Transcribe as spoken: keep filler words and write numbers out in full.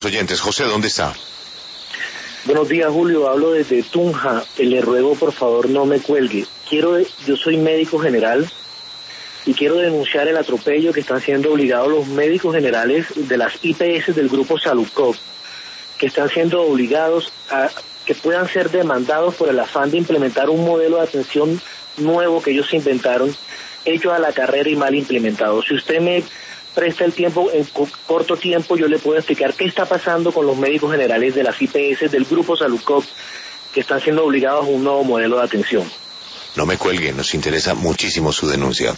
Oyentes, José, ¿dónde está? Buenos días, Julio, hablo desde Tunja. Le ruego por favor no me cuelgue. Quiero, yo soy médico general y quiero denunciar el atropello que están siendo obligados los médicos generales de las I P S del grupo Saludcop, que están siendo obligados a que puedan ser demandados por el afán de implementar un modelo de atención nuevo que ellos inventaron, hecho a la carrera y mal implementado. Si usted me presta el tiempo, en corto tiempo yo le puedo explicar qué está pasando con los médicos generales de las I P S del grupo Saludcop, que están siendo obligados a un nuevo modelo de atención. No me cuelguen, nos interesa muchísimo su denuncia.